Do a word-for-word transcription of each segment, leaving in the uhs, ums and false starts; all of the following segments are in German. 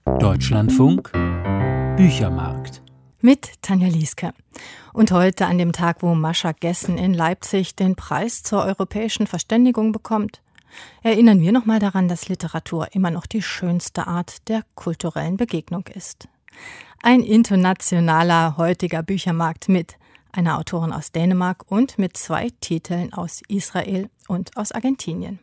Deutschlandfunk Büchermarkt mit Tanja Lieske. Und heute, an dem Tag, wo Mascha Gessen in Leipzig den Preis zur europäischen Verständigung bekommt, erinnern wir nochmal daran, dass Literatur immer noch die schönste Art der kulturellen Begegnung ist. Ein internationaler heutiger Büchermarkt mit einer Autorin aus Dänemark und mit zwei Titeln aus Israel und aus Argentinien.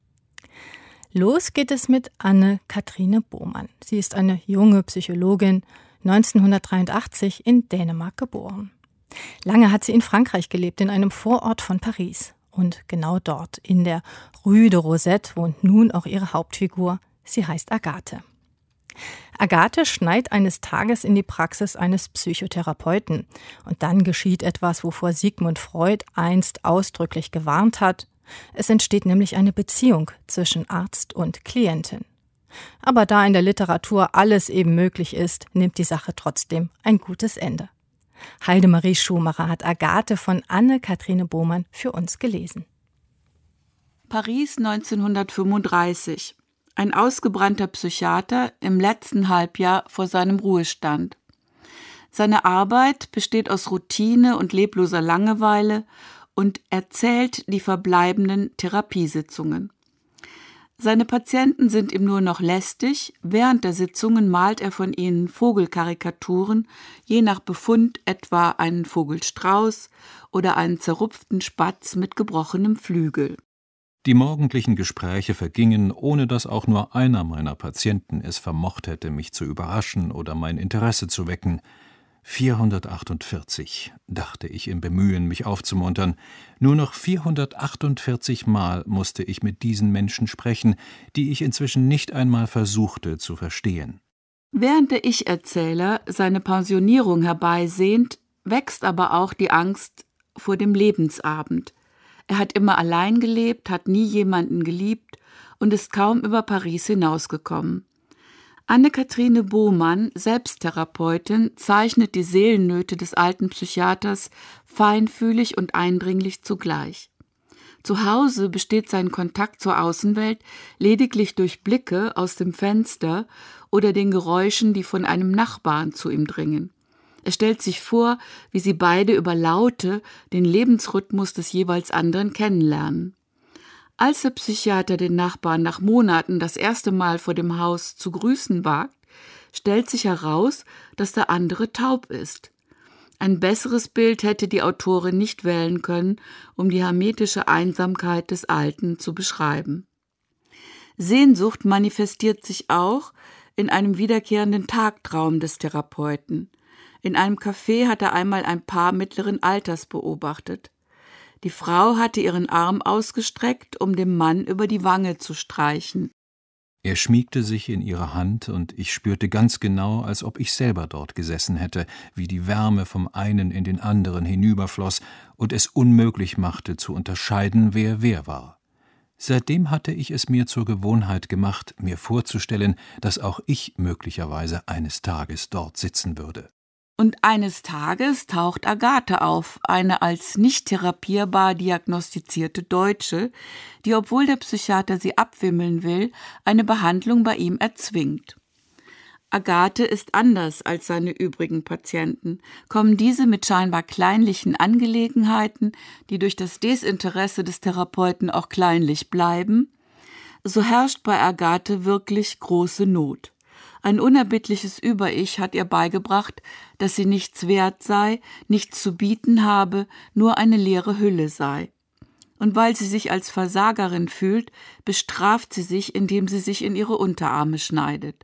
Los geht es mit Anne-Cathrine Bohmann. Sie ist eine junge Psychologin, neunzehnhundertdreiundachtzig in Dänemark geboren. Lange hat sie in Frankreich gelebt, in einem Vorort von Paris. Und genau dort, in der Rue de Rosette, wohnt nun auch ihre Hauptfigur. Sie heißt Agathe. Agathe schneit eines Tages in die Praxis eines Psychotherapeuten. Und dann geschieht etwas, wovor Sigmund Freud einst ausdrücklich gewarnt hat. Es entsteht nämlich eine Beziehung zwischen Arzt und Klientin. Aber da in der Literatur alles eben möglich ist, nimmt die Sache trotzdem ein gutes Ende. Heidemarie Schumacher hat Agathe von Anne-Cathrine Bohmann für uns gelesen. Paris neunzehnhundertfünfunddreißig. Ein ausgebrannter Psychiater im letzten Halbjahr vor seinem Ruhestand. Seine Arbeit besteht aus Routine und lebloser Langeweile und er zählt die verbleibenden Therapiesitzungen. Seine Patienten sind ihm nur noch lästig, während der Sitzungen malt er von ihnen Vogelkarikaturen, je nach Befund etwa einen Vogelstrauß oder einen zerrupften Spatz mit gebrochenem Flügel. Die morgendlichen Gespräche vergingen, ohne dass auch nur einer meiner Patienten es vermocht hätte, mich zu überraschen oder mein Interesse zu wecken. vierhundertachtundvierzig, dachte ich im Bemühen, mich aufzumuntern. Nur noch vierhundertachtundvierzig Mal musste ich mit diesen Menschen sprechen, die ich inzwischen nicht einmal versuchte zu verstehen. Während der Ich-Erzähler seine Pensionierung herbeisehnt, wächst aber auch die Angst vor dem Lebensabend. Er hat immer allein gelebt, hat nie jemanden geliebt und ist kaum über Paris hinausgekommen. Anne-Cathrine Bohmann, Selbsttherapeutin, zeichnet die Seelennöte des alten Psychiaters feinfühlig und eindringlich zugleich. Zu Hause besteht sein Kontakt zur Außenwelt lediglich durch Blicke aus dem Fenster oder den Geräuschen, die von einem Nachbarn zu ihm dringen. Er stellt sich vor, wie sie beide über Laute den Lebensrhythmus des jeweils anderen kennenlernen. Als der Psychiater den Nachbarn nach Monaten das erste Mal vor dem Haus zu grüßen wagt, stellt sich heraus, dass der andere taub ist. Ein besseres Bild hätte die Autorin nicht wählen können, um die hermetische Einsamkeit des Alten zu beschreiben. Sehnsucht manifestiert sich auch in einem wiederkehrenden Tagtraum des Therapeuten. In einem Café hat er einmal ein Paar mittleren Alters beobachtet. Die Frau hatte ihren Arm ausgestreckt, um dem Mann über die Wange zu streichen. Er schmiegte sich in ihre Hand, und ich spürte ganz genau, als ob ich selber dort gesessen hätte, wie die Wärme vom einen in den anderen hinüberfloss und es unmöglich machte, zu unterscheiden, wer wer war. Seitdem hatte ich es mir zur Gewohnheit gemacht, mir vorzustellen, dass auch ich möglicherweise eines Tages dort sitzen würde. Und eines Tages taucht Agathe auf, eine als nicht therapierbar diagnostizierte Deutsche, die, obwohl der Psychiater sie abwimmeln will, eine Behandlung bei ihm erzwingt. Agathe ist anders als seine übrigen Patienten. Kommen diese mit scheinbar kleinlichen Angelegenheiten, die durch das Desinteresse des Therapeuten auch kleinlich bleiben, so herrscht bei Agathe wirklich große Not. Ein unerbittliches Über-Ich hat ihr beigebracht, dass sie nichts wert sei, nichts zu bieten habe, nur eine leere Hülle sei. Und weil sie sich als Versagerin fühlt, bestraft sie sich, indem sie sich in ihre Unterarme schneidet.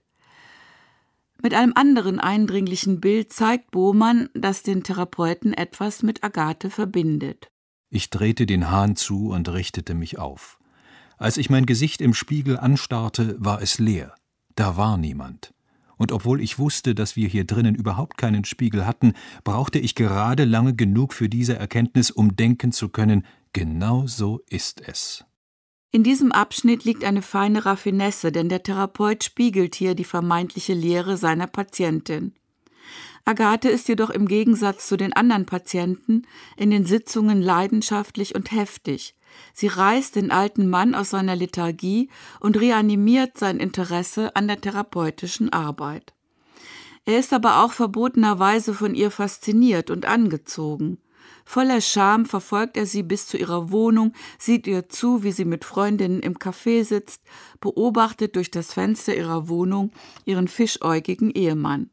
Mit einem anderen eindringlichen Bild zeigt Bohmann, dass den Therapeuten etwas mit Agathe verbindet. Ich drehte den Hahn zu und richtete mich auf. Als ich mein Gesicht im Spiegel anstarrte, war es leer. Da war niemand. Und obwohl ich wusste, dass wir hier drinnen überhaupt keinen Spiegel hatten, brauchte ich gerade lange genug für diese Erkenntnis, um denken zu können, genau so ist es. In diesem Abschnitt liegt eine feine Raffinesse, denn der Therapeut spiegelt hier die vermeintliche Leere seiner Patientin. Agathe ist jedoch im Gegensatz zu den anderen Patienten in den Sitzungen leidenschaftlich und heftig. Sie reißt den alten Mann aus seiner Lethargie und reanimiert sein Interesse an der therapeutischen Arbeit. Er ist aber auch verbotenerweise von ihr fasziniert und angezogen. Voller Scham verfolgt er sie bis zu ihrer Wohnung, sieht ihr zu, wie sie mit Freundinnen im Café sitzt, beobachtet durch das Fenster ihrer Wohnung ihren fischäugigen Ehemann.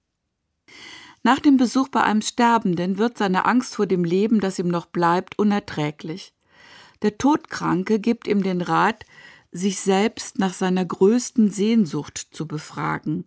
Nach dem Besuch bei einem Sterbenden wird seine Angst vor dem Leben, das ihm noch bleibt, unerträglich. Der Todkranke gibt ihm den Rat, sich selbst nach seiner größten Sehnsucht zu befragen.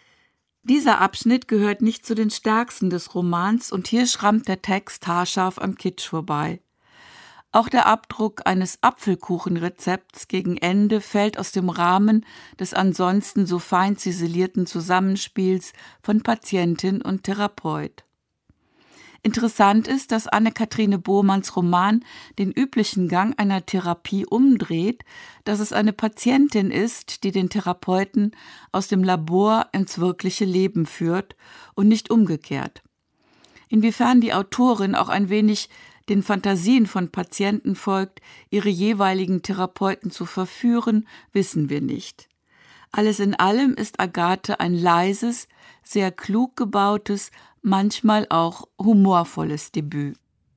Dieser Abschnitt gehört nicht zu den stärksten des Romans und hier schrammt der Text haarscharf am Kitsch vorbei. Auch der Abdruck eines Apfelkuchenrezepts gegen Ende fällt aus dem Rahmen des ansonsten so fein ziselierten Zusammenspiels von Patientin und Therapeut. Interessant ist, dass Anne-Cathrine Bohmanns Roman den üblichen Gang einer Therapie umdreht, dass es eine Patientin ist, die den Therapeuten aus dem Labor ins wirkliche Leben führt und nicht umgekehrt. Inwiefern die Autorin auch ein wenig den Fantasien von Patienten folgt, ihre jeweiligen Therapeuten zu verführen, wissen wir nicht. Alles in allem ist Agathe ein leises, sehr klug gebautes, manchmal auch humorvolles Debüt.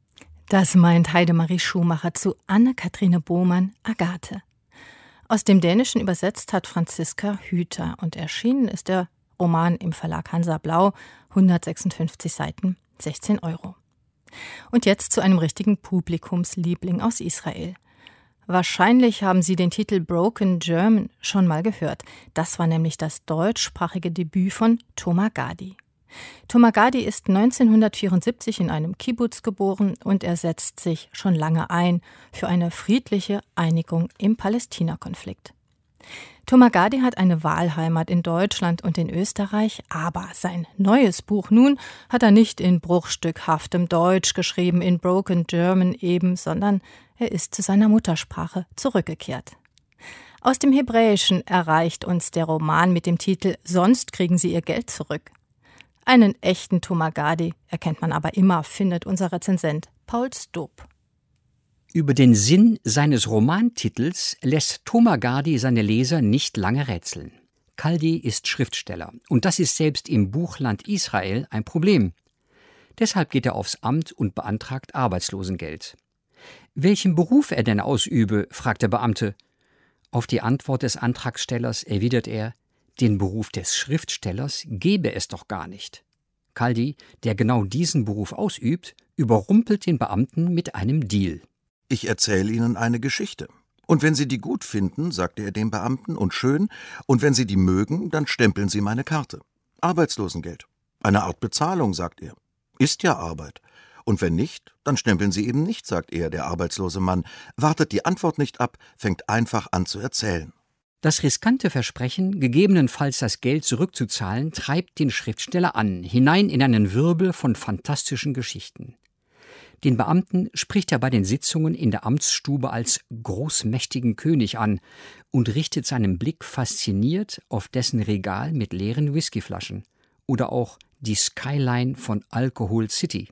Das meint Heidemarie Schumacher zu Anne-Cathrine Bohmann, Agathe. Aus dem Dänischen übersetzt hat Franziska Hüter und erschienen ist der Roman im Verlag Hansa Blau, hundertsechsundfünfzig Seiten, sechzehn Euro. Und jetzt zu einem richtigen Publikumsliebling aus Israel. Wahrscheinlich haben Sie den Titel Broken German schon mal gehört. Das war nämlich das deutschsprachige Debüt von Tomer Gadi. Tomer Gadi ist neunzehnhundertvierundsiebzig in einem Kibbuz geboren und er setzt sich schon lange ein für eine friedliche Einigung im Palästina-Konflikt. Tomer Gadi hat eine Wahlheimat in Deutschland und in Österreich, aber sein neues Buch nun hat er nicht in bruchstückhaftem Deutsch geschrieben, in Broken German eben, sondern er ist zu seiner Muttersprache zurückgekehrt. Aus dem Hebräischen erreicht uns der Roman mit dem Titel »Sonst kriegen Sie Ihr Geld zurück«. Einen echten Tomer Gadi erkennt man aber immer, findet unser Rezensent Paul Stoop. Über den Sinn seines Romantitels lässt Tomer Gadi seine Leser nicht lange rätseln. Kaldi ist Schriftsteller und das ist selbst im Buchland Israel ein Problem. Deshalb geht er aufs Amt und beantragt Arbeitslosengeld. Welchen Beruf er denn ausübe, fragt der Beamte. Auf die Antwort des Antragstellers erwidert er, den Beruf des Schriftstellers gebe es doch gar nicht. Kaldi, der genau diesen Beruf ausübt, überrumpelt den Beamten mit einem Deal. Ich erzähle Ihnen eine Geschichte. Und wenn Sie die gut finden, sagte er dem Beamten, und schön, und wenn Sie die mögen, dann stempeln Sie meine Karte. Arbeitslosengeld. Eine Art Bezahlung, sagt er. Ist ja Arbeit. Und wenn nicht, dann stempeln Sie eben nicht, sagt er, der arbeitslose Mann, wartet die Antwort nicht ab, fängt einfach an zu erzählen. Das riskante Versprechen, gegebenenfalls das Geld zurückzuzahlen, treibt den Schriftsteller an, hinein in einen Wirbel von fantastischen Geschichten. Den Beamten spricht er bei den Sitzungen in der Amtsstube als großmächtigen König an und richtet seinen Blick fasziniert auf dessen Regal mit leeren Whiskyflaschen oder auch die Skyline von Alcohol City.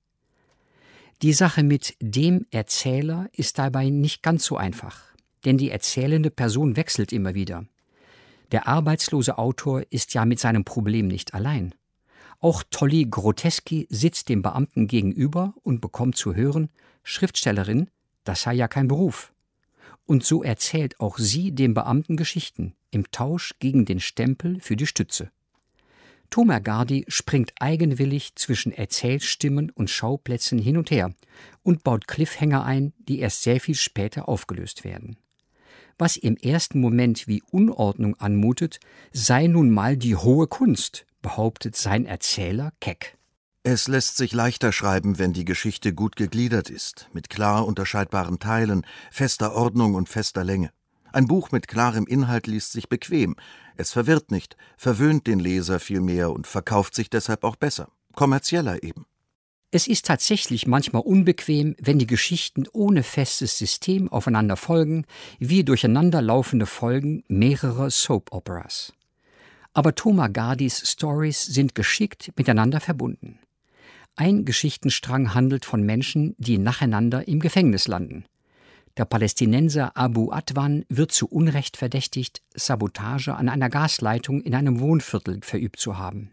Die Sache mit dem Erzähler ist dabei nicht ganz so einfach, denn die erzählende Person wechselt immer wieder. Der arbeitslose Autor ist ja mit seinem Problem nicht allein. Auch Tolly Groteski sitzt dem Beamten gegenüber und bekommt zu hören, Schriftstellerin, das sei ja kein Beruf. Und so erzählt auch sie dem Beamten Geschichten, im Tausch gegen den Stempel für die Stütze. Tomer Gadi springt eigenwillig zwischen Erzählstimmen und Schauplätzen hin und her und baut Cliffhanger ein, die erst sehr viel später aufgelöst werden. Was im ersten Moment wie Unordnung anmutet, sei nun mal die hohe Kunst, behauptet sein Erzähler keck. Es lässt sich leichter schreiben, wenn die Geschichte gut gegliedert ist, mit klar unterscheidbaren Teilen, fester Ordnung und fester Länge. Ein Buch mit klarem Inhalt liest sich bequem. Es verwirrt nicht, verwöhnt den Leser viel mehr und verkauft sich deshalb auch besser. Kommerzieller eben. Es ist tatsächlich manchmal unbequem, wenn die Geschichten ohne festes System aufeinander folgen, wie durcheinander laufende Folgen mehrerer Soap-Operas. Aber Tomer Gadis Stories sind geschickt miteinander verbunden. Ein Geschichtenstrang handelt von Menschen, die nacheinander im Gefängnis landen. Der Palästinenser Abu Adwan wird zu Unrecht verdächtigt, Sabotage an einer Gasleitung in einem Wohnviertel verübt zu haben.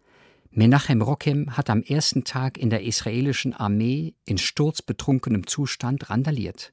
Menachem Rokem hat am ersten Tag in der israelischen Armee in sturzbetrunkenem Zustand randaliert.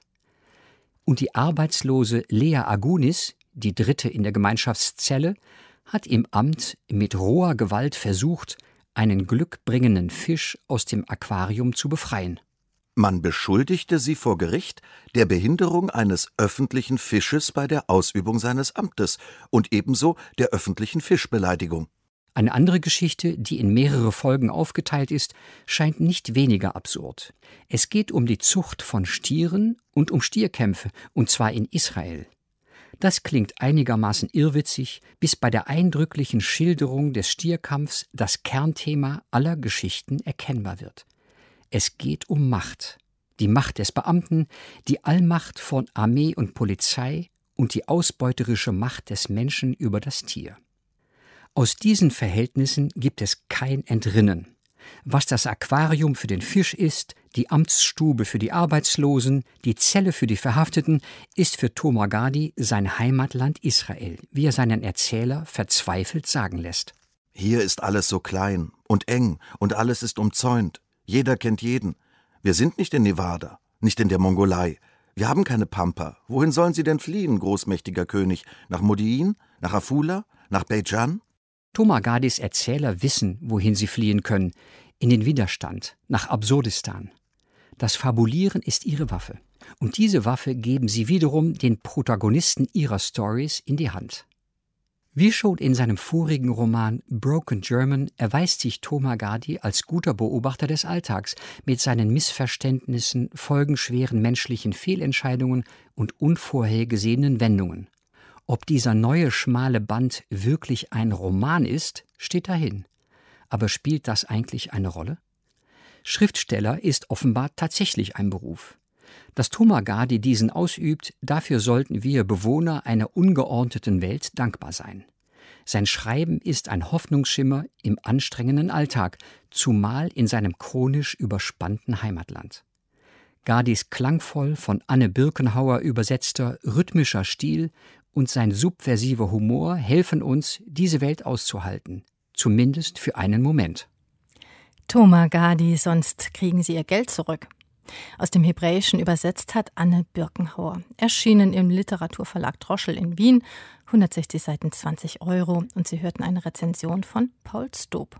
Und die arbeitslose Lea Agunis, die dritte in der Gemeinschaftszelle, hat im Amt mit roher Gewalt versucht, einen glückbringenden Fisch aus dem Aquarium zu befreien. Man beschuldigte sie vor Gericht der Behinderung eines öffentlichen Fisches bei der Ausübung seines Amtes und ebenso der öffentlichen Fischbeleidigung. Eine andere Geschichte, die in mehrere Folgen aufgeteilt ist, scheint nicht weniger absurd. Es geht um die Zucht von Stieren und um Stierkämpfe, und zwar in Israel. Das klingt einigermaßen irrwitzig, bis bei der eindrücklichen Schilderung des Stierkampfs das Kernthema aller Geschichten erkennbar wird. Es geht um Macht. Die Macht des Beamten, die Allmacht von Armee und Polizei und die ausbeuterische Macht des Menschen über das Tier. Aus diesen Verhältnissen gibt es kein Entrinnen. Was das Aquarium für den Fisch ist, die Amtsstube für die Arbeitslosen, die Zelle für die Verhafteten, ist für Tomer Gadi sein Heimatland Israel, wie er seinen Erzähler verzweifelt sagen lässt. Hier ist alles so klein und eng und alles ist umzäunt. Jeder kennt jeden. Wir sind nicht in Nevada, nicht in der Mongolei. Wir haben keine Pampa. Wohin sollen sie denn fliehen, großmächtiger König? Nach Modi'in? Nach Afula? Nach Beijan? Tomer Gadis Erzähler wissen, wohin sie fliehen können. In den Widerstand, nach Absurdistan. Das Fabulieren ist ihre Waffe. Und diese Waffe geben sie wiederum den Protagonisten ihrer Stories in die Hand. Wie schon in seinem vorigen Roman Broken German erweist sich Tomer Gadi als guter Beobachter des Alltags mit seinen Missverständnissen, folgenschweren menschlichen Fehlentscheidungen und unvorhergesehenen Wendungen. Ob dieser neue schmale Band wirklich ein Roman ist, steht dahin. Aber spielt das eigentlich eine Rolle? Schriftsteller ist offenbar tatsächlich ein Beruf. Dass Tomer Gadi diesen ausübt, dafür sollten wir Bewohner einer ungeordneten Welt dankbar sein. Sein Schreiben ist ein Hoffnungsschimmer im anstrengenden Alltag, zumal in seinem chronisch überspannten Heimatland. Gadis klangvoll von Anne Birkenhauer übersetzter rhythmischer Stil und sein subversiver Humor helfen uns, diese Welt auszuhalten, zumindest für einen Moment. Tomer Gadi, sonst kriegen Sie Ihr Geld zurück. Aus dem Hebräischen übersetzt hat Anne Birkenhauer. Erschienen im Literaturverlag Droschel in Wien, hundertsechzig Seiten, zwanzig Euro. Und Sie hörten eine Rezension von Paul Stob.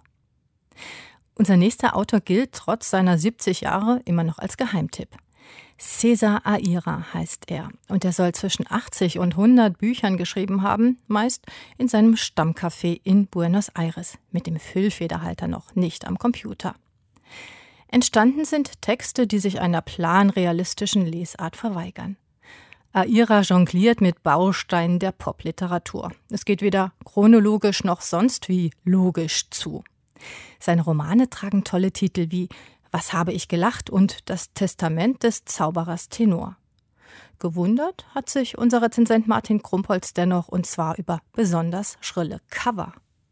Unser nächster Autor gilt trotz seiner siebzig Jahre immer noch als Geheimtipp. César Aira heißt er. Und er soll zwischen achtzig und hundert Büchern geschrieben haben, meist in seinem Stammcafé in Buenos Aires, mit dem Füllfederhalter noch, nicht am Computer. Entstanden sind Texte, die sich einer planrealistischen Lesart verweigern. Aira jongliert mit Bausteinen der Popliteratur. Es geht weder chronologisch noch sonst wie logisch zu. Seine Romane tragen tolle Titel wie »Was habe ich gelacht« und »Das Testament des Zauberers Tenor«. Gewundert hat sich unser Rezensent Martin Krumpholz dennoch, und zwar über besonders schrille Cover.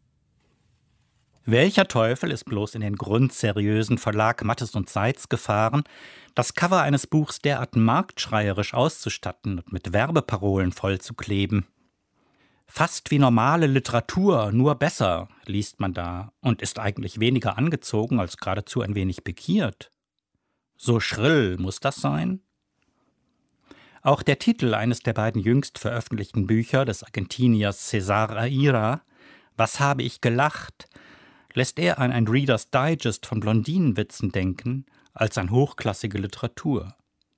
Welcher Teufel ist bloß in den grundseriösen Verlag Mattes und Seitz gefahren, das Cover eines Buchs derart marktschreierisch auszustatten und mit Werbeparolen vollzukleben? Fast wie normale Literatur, nur besser, liest man da und ist eigentlich weniger angezogen als geradezu ein wenig pikiert. So schrill muss das sein? Auch der Titel eines der beiden jüngst veröffentlichten Bücher des Argentiniers César Aira, »Was habe ich gelacht?«, lässt eher an ein Reader's Digest von Blondinenwitzen denken, als an hochklassige Literatur.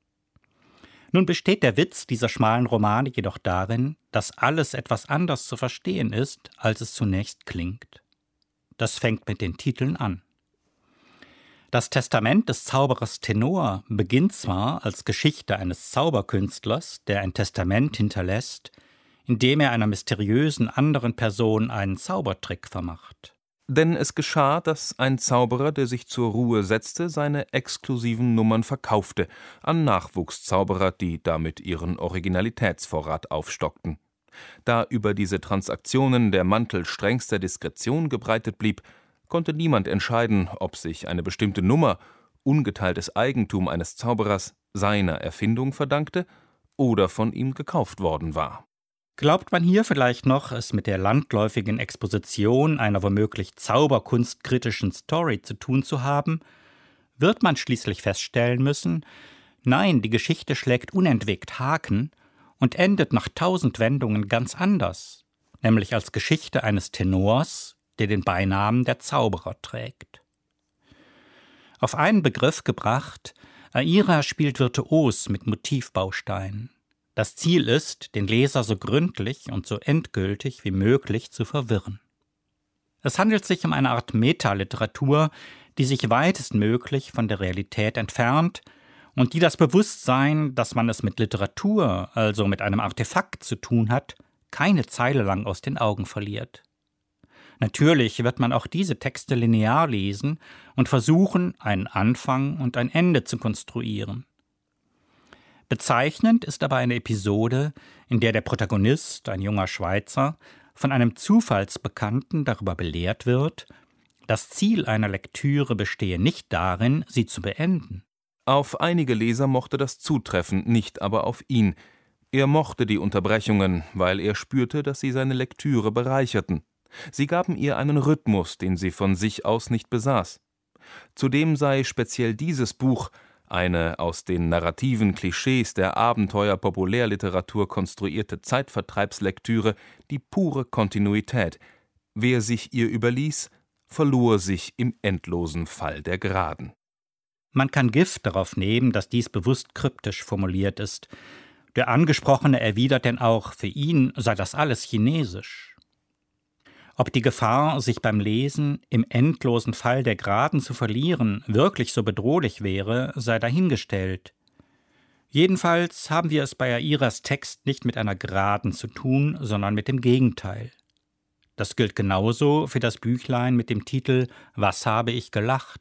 Nun besteht der Witz dieser schmalen Romane jedoch darin, dass alles etwas anders zu verstehen ist, als es zunächst klingt. Das fängt mit den Titeln an. Das Testament des Zauberers Tenor beginnt zwar als Geschichte eines Zauberkünstlers, der ein Testament hinterlässt, in dem er einer mysteriösen anderen Person einen Zaubertrick vermacht. Denn es geschah, dass ein Zauberer, der sich zur Ruhe setzte, seine exklusiven Nummern verkaufte an Nachwuchszauberer, die damit ihren Originalitätsvorrat aufstockten. Da über diese Transaktionen der Mantel strengster Diskretion gebreitet blieb, konnte niemand entscheiden, ob sich eine bestimmte Nummer, ungeteiltes Eigentum eines Zauberers, seiner Erfindung verdankte oder von ihm gekauft worden war. Glaubt man hier vielleicht noch, es mit der landläufigen Exposition einer womöglich zauberkunstkritischen Story zu tun zu haben, wird man schließlich feststellen müssen, nein, die Geschichte schlägt unentwegt Haken und endet nach tausend Wendungen ganz anders, nämlich als Geschichte eines Tenors, der den Beinamen der Zauberer trägt. Auf einen Begriff gebracht, Aira spielt virtuos mit Motivbausteinen. Das Ziel ist, den Leser so gründlich und so endgültig wie möglich zu verwirren. Es handelt sich um eine Art Metaliteratur, die sich weitestmöglich von der Realität entfernt und die das Bewusstsein, dass man es mit Literatur, also mit einem Artefakt zu tun hat, keine Zeile lang aus den Augen verliert. Natürlich wird man auch diese Texte linear lesen und versuchen, einen Anfang und ein Ende zu konstruieren. Bezeichnend ist aber eine Episode, in der der Protagonist, ein junger Schweizer, von einem Zufallsbekannten darüber belehrt wird, das Ziel einer Lektüre bestehe nicht darin, sie zu beenden. Auf einige Leser mochte das zutreffen, nicht aber auf ihn. Er mochte die Unterbrechungen, weil er spürte, dass sie seine Lektüre bereicherten. Sie gaben ihr einen Rhythmus, den sie von sich aus nicht besaß. Zudem sei speziell dieses Buch eine aus den narrativen Klischees der Abenteuer-Populärliteratur konstruierte Zeitvertreibslektüre, die pure Kontinuität. Wer sich ihr überließ, verlor sich im endlosen Fall der Geraden. Man kann Gift darauf nehmen, dass dies bewusst kryptisch formuliert ist. Der Angesprochene erwidert denn auch, für ihn sei das alles chinesisch. Ob die Gefahr, sich beim Lesen im endlosen Fall der Geraden zu verlieren, wirklich so bedrohlich wäre, sei dahingestellt. Jedenfalls haben wir es bei Airas Text nicht mit einer Geraden zu tun, sondern mit dem Gegenteil. Das gilt genauso für das Büchlein mit dem Titel »Was habe ich gelacht?«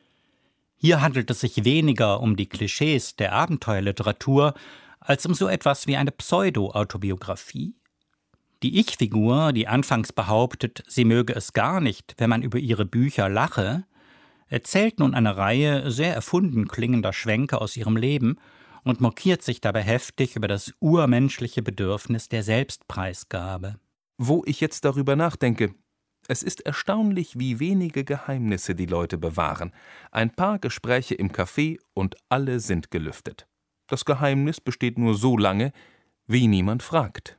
Hier handelt es sich weniger um die Klischees der Abenteuerliteratur, als um so etwas wie eine Pseudo-Autobiografie. Die Ich-Figur, die anfangs behauptet, sie möge es gar nicht, wenn man über ihre Bücher lache, erzählt nun eine Reihe sehr erfunden klingender Schwänke aus ihrem Leben und mokiert sich dabei heftig über das urmenschliche Bedürfnis der Selbstpreisgabe. Wo ich jetzt darüber nachdenke, es ist erstaunlich, wie wenige Geheimnisse die Leute bewahren. Ein paar Gespräche im Café und alle sind gelüftet. Das Geheimnis besteht nur so lange, wie niemand fragt.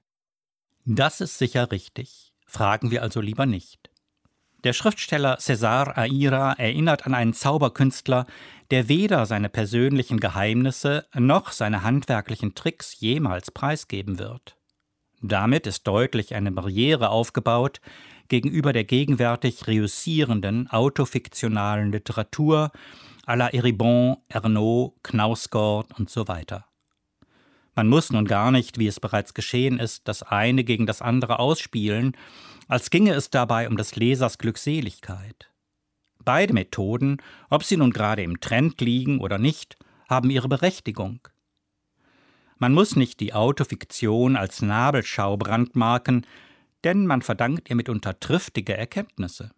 Das ist sicher richtig. Fragen wir also lieber nicht. Der Schriftsteller César Aira erinnert an einen Zauberkünstler, der weder seine persönlichen Geheimnisse noch seine handwerklichen Tricks jemals preisgeben wird. Damit ist deutlich eine Barriere aufgebaut gegenüber der gegenwärtig reüssierenden autofiktionalen Literatur à la Eribon, Ernaux, Knausgord und so weiter. Man muss nun gar nicht, wie es bereits geschehen ist, das eine gegen das andere ausspielen, als ginge es dabei um des Lesers Glückseligkeit. Beide Methoden, ob sie nun gerade im Trend liegen oder nicht, haben ihre Berechtigung. Man muss nicht die Autofiktion als Nabelschau brandmarken, denn man verdankt ihr mitunter triftige Erkenntnisse.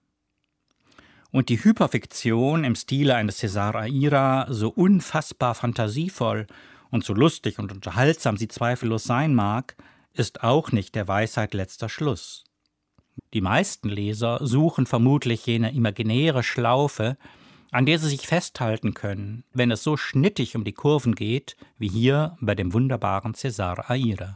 Und die Hyperfiktion im Stile eines César Aira, so unfassbar fantasievoll und so lustig und unterhaltsam sie zweifellos sein mag, ist auch nicht der Weisheit letzter Schluss. Die meisten Leser suchen vermutlich jene imaginäre Schlaufe, an der sie sich festhalten können, wenn es so schnittig um die Kurven geht, wie hier bei dem wunderbaren César Aira.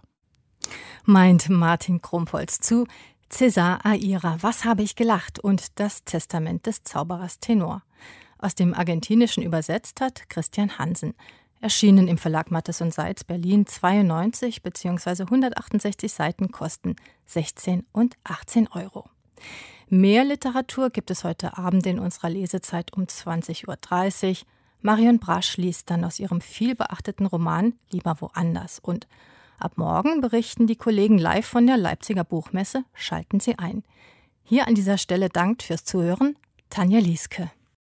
Meint Martin Krumpholz zu César Aira, Was habe ich gelacht? Und das Testament des Zauberers Tenor. Aus dem Argentinischen übersetzt hat Christian Hansen. Erschienen im Verlag Mattes und Seitz Berlin, zweiundneunzig bzw. hundertachtundsechzig Seiten, kosten sechzehn und achtzehn Euro. Mehr Literatur gibt es heute Abend in unserer Lesezeit um zwanzig Uhr dreißig. Marion Brasch liest dann aus ihrem vielbeachteten Roman Lieber woanders. Und ab morgen berichten die Kollegen live von der Leipziger Buchmesse. Schalten Sie ein. Hier an dieser Stelle dankt fürs Zuhören Tanja Lieske.